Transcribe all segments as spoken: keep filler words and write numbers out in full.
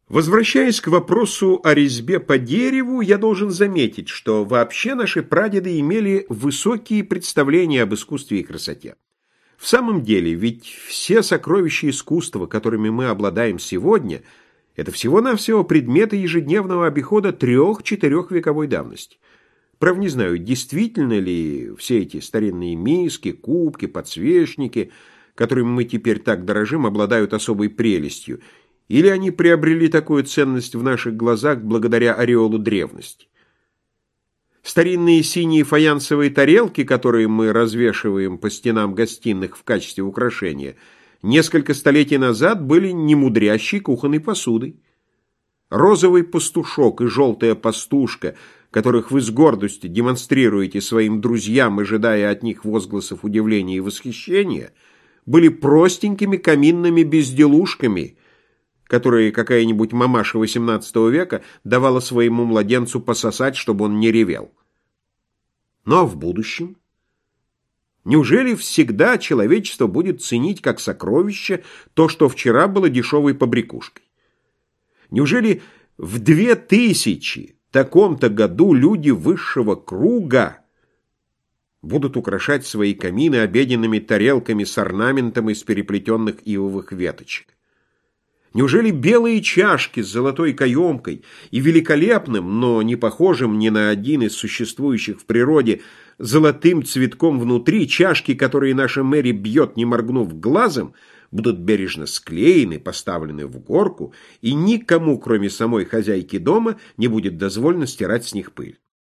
Возвращаясь к вопросу о резьбе по дереву, я должен заметить, что вообще наши прадеды имели высокие представления об искусстве и красоте. В самом деле, ведь все сокровища искусства, которыми мы обладаем сегодня, это всего-навсего предметы ежедневного обихода трех-четырехвековой давности. Правда, не знаю, действительно ли все эти старинные миски, кубки, подсвечники, которыми мы теперь так дорожим, обладают особой прелестью, или они приобрели такую ценность в наших глазах благодаря ореолу древности. Старинные синие фаянсовые тарелки, которые мы развешиваем по стенам гостиных в качестве украшения, несколько столетий назад были немудрящей кухонной посудой. Розовый пастушок и желтая пастушка, которых вы с гордостью демонстрируете своим друзьям, ожидая от них возгласов удивления и восхищения, были простенькими каминными безделушками, которые какая-нибудь мамаша восемнадцатого века давала своему младенцу пососать, чтобы он не ревел. Ну а в будущем? Неужели всегда человечество будет ценить как сокровище то, что вчера было дешевой побрякушкой? Неужели в две тысячи таком-то году люди высшего круга будут украшать свои камины обеденными тарелками с орнаментом из переплетенных ивовых веточек? Неужели белые чашки с золотой каемкой и великолепным, но не похожим ни на один из существующих в природе, золотым цветком внутри, чашки, которые наша Мэри бьет, не моргнув глазом, будут бережно склеены, поставлены в горку, и никому, кроме самой хозяйки дома, не будет дозволено стирать с них пыль?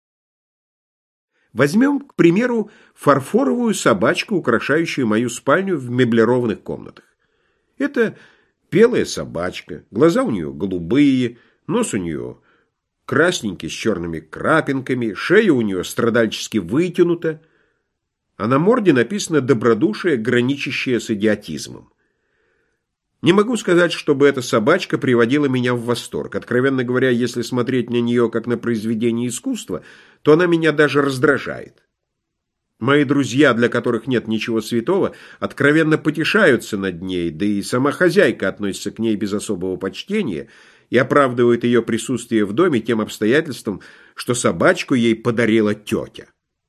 Возьмем, к примеру, фарфоровую собачку, украшающую мою спальню в меблированных комнатах. Это белая собачка, глаза у нее голубые, нос у нее красненький с черными крапинками, шея у нее страдальчески вытянута, а на морде написано «добродушие, граничащее с идиотизмом». Не могу сказать, чтобы эта собачка приводила меня в восторг. Откровенно говоря, если смотреть на нее как на произведение искусства, то она меня даже раздражает. Мои друзья, для которых нет ничего святого, откровенно потешаются над ней, да и сама хозяйка относится к ней без особого почтения и оправдывает ее присутствие в доме тем обстоятельством, что собачку ей подарила тетя.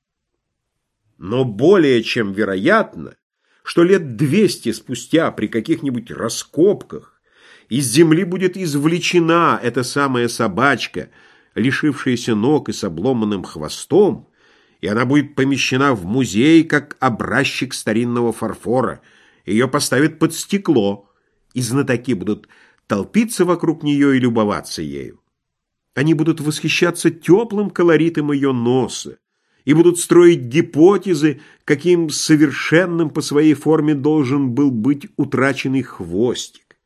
Но более чем вероятно, что лет двести спустя при каких-нибудь раскопках из земли будет извлечена эта самая собачка, лишившаяся ног и с обломанным хвостом, и она будет помещена в музей как образчик старинного фарфора. Ее поставят под стекло, и знатоки будут толпиться вокруг нее и любоваться ею. Они будут восхищаться теплым колоритом ее носа и будут строить гипотезы, каким совершенным по своей форме должен был быть утраченный хвостик.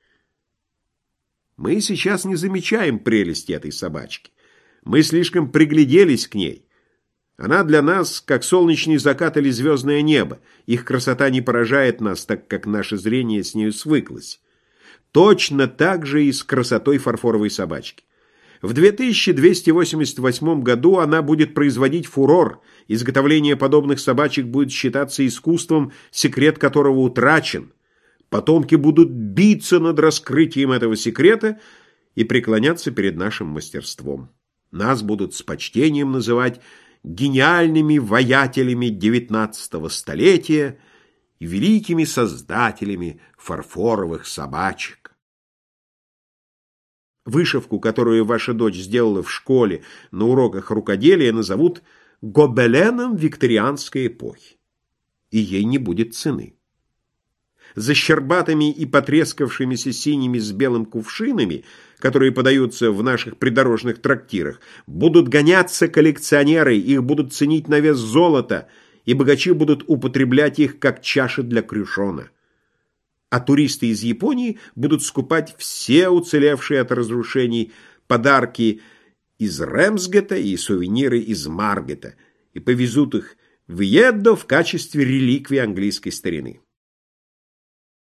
Мы сейчас не замечаем прелести этой собачки. Мы слишком пригляделись к ней. Она для нас, как солнечный закат или звездное небо. Их красота не поражает нас, так как наше зрение с нею свыклось. Точно так же и с красотой фарфоровой собачки. В две тысячи двести восемьдесят восьмом году она будет производить фурор. Изготовление подобных собачек будет считаться искусством, секрет которого утрачен. Потомки будут биться над раскрытием этого секрета и преклоняться перед нашим мастерством. Нас будут с почтением называть гениальными воятелями девятнадцатого столетия и великими создателями фарфоровых собачек. Вышивку, которую ваша дочь сделала в школе на уроках рукоделия, назовут гобеленом викторианской эпохи, и ей не будет цены. За щербатыми и потрескавшимися синими с белым кувшинами, которые подаются в наших придорожных трактирах, будут гоняться коллекционеры, их будут ценить на вес золота, и богачи будут употреблять их как чаши для крюшона. А туристы из Японии будут скупать все уцелевшие от разрушений подарки из Ремсгета и сувениры из Маргета и повезут их в Йеддо в качестве реликвии английской старины.